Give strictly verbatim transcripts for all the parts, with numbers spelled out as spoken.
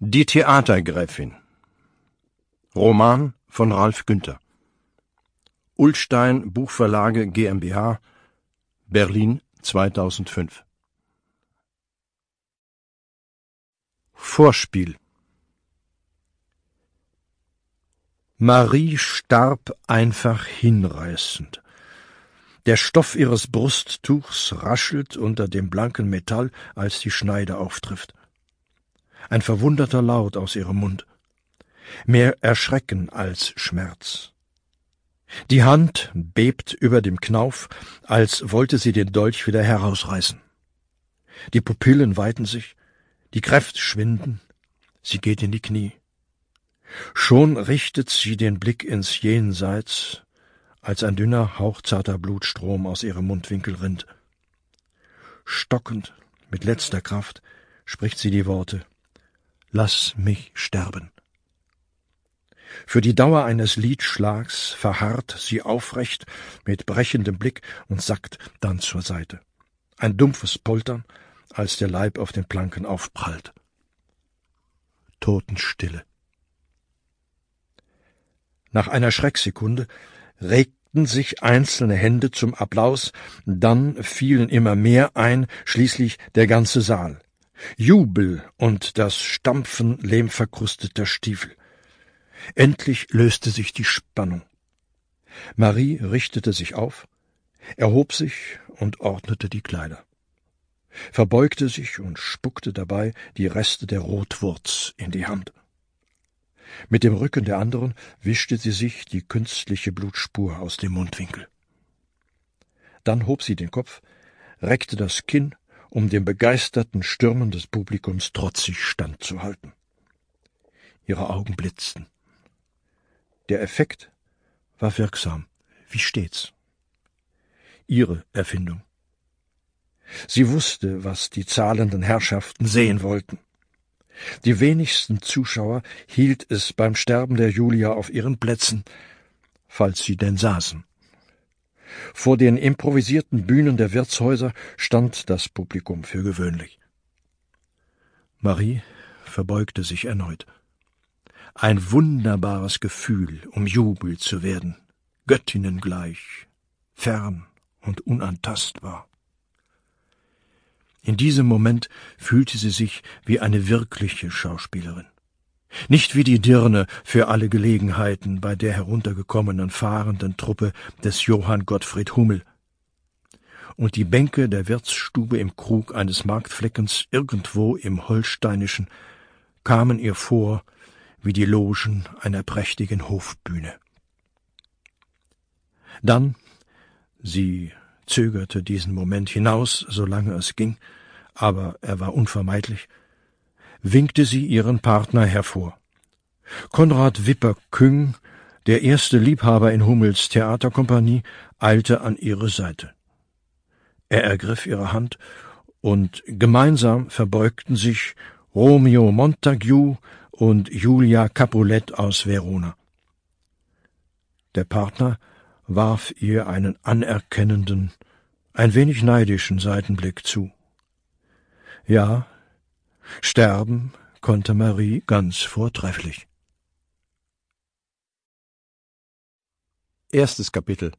Die Theatergräfin. Roman von Ralf Günther. Ullstein Buchverlage GmbH, Berlin zweitausendfünf. Vorspiel. Marie starb einfach hinreißend. Der Stoff ihres Brusttuchs raschelt unter dem blanken Metall, als die Schneide auftrifft. Ein verwunderter Laut aus ihrem Mund. Mehr Erschrecken als Schmerz. Die Hand bebt über dem Knauf, als wollte sie den Dolch wieder herausreißen. Die Pupillen weiten sich, die Kräfte schwinden, sie geht in die Knie. Schon richtet sie den Blick ins Jenseits, als ein dünner, hauchzarter Blutstrom aus ihrem Mundwinkel rinnt. Stockend, mit letzter Kraft, spricht sie die Worte: »Lass mich sterben.« Für die Dauer eines Liedschlags verharrt sie aufrecht mit brechendem Blick und sackt dann zur Seite. Ein dumpfes Poltern, als der Leib auf den Planken aufprallt. Totenstille. Nach einer Schrecksekunde regten sich einzelne Hände zum Applaus, dann fielen immer mehr ein, schließlich der ganze Saal. Jubel und das Stampfen lehmverkrusteter Stiefel. Endlich löste sich die Spannung. Marie richtete sich auf, erhob sich und ordnete die Kleider, verbeugte sich und spuckte dabei die Reste der Rotwurz in die Hand. Mit dem Rücken der anderen wischte sie sich die künstliche Blutspur aus dem Mundwinkel. Dann hob sie den Kopf, reckte das Kinn, um dem begeisterten Stürmen des Publikums trotzig standzuhalten. Ihre Augen blitzten. Der Effekt war wirksam, wie stets. Ihre Erfindung. Sie wusste, was die zahlenden Herrschaften sehen wollten. Die wenigsten Zuschauer hielt es beim Sterben der Julia auf ihren Plätzen, falls sie denn saßen. Vor den improvisierten Bühnen der Wirtshäuser stand das Publikum für gewöhnlich. Marie verbeugte sich erneut. Ein wunderbares Gefühl, umjubelt zu werden, Göttinnen gleich, fern und unantastbar. In diesem Moment fühlte sie sich wie eine wirkliche Schauspielerin. Nicht wie die Dirne für alle Gelegenheiten bei der heruntergekommenen fahrenden Truppe des Johann Gottfried Hummel. Und die Bänke der Wirtsstube im Krug eines Marktfleckens irgendwo im Holsteinischen kamen ihr vor wie die Logen einer prächtigen Hofbühne. Dann, sie zögerte diesen Moment hinaus, solange es ging, aber er war unvermeidlich, winkte sie ihren Partner hervor. Konrad Wipper-Küng, der erste Liebhaber in Hummels Theaterkompanie, eilte an ihre Seite. Er ergriff ihre Hand, und gemeinsam verbeugten sich Romeo Montague und Julia Capulet aus Verona. Der Partner warf ihr einen anerkennenden, ein wenig neidischen Seitenblick zu. Ja, sterben konnte Marie ganz vortrefflich. Erstes Kapitel.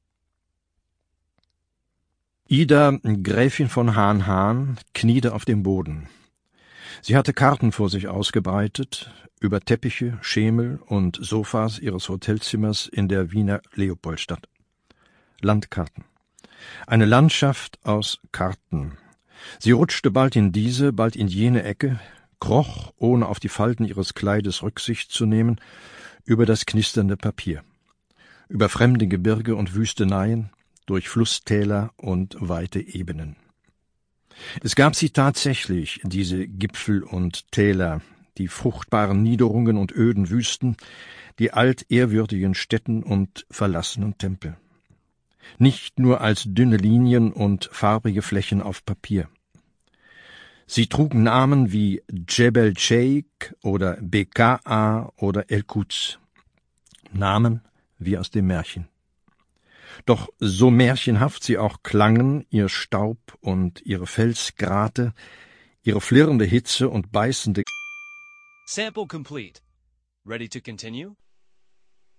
Ida, Gräfin von Hahn-Hahn, kniete auf dem Boden. Sie hatte Karten vor sich ausgebreitet, über Teppiche, Schemel und Sofas ihres Hotelzimmers in der Wiener Leopoldstadt. Landkarten. Eine Landschaft aus Karten. Sie rutschte bald in diese, bald in jene Ecke, kroch, ohne auf die Falten ihres Kleides Rücksicht zu nehmen, über das knisternde Papier, über fremde Gebirge und Wüsteneien, durch Flusstäler und weite Ebenen. Es gab sie tatsächlich, diese Gipfel und Täler, die fruchtbaren Niederungen und öden Wüsten, die altehrwürdigen Stätten und verlassenen Tempel. Nicht nur als dünne Linien und farbige Flächen auf Papier. Sie trugen Namen wie Djebel Cheik oder Bekaa oder El-Quds. Namen wie aus dem Märchen. Doch so märchenhaft sie auch klangen, ihr Staub und ihre Felsgrate, ihre flirrende Hitze und beißende Sample complete. Ready to continue?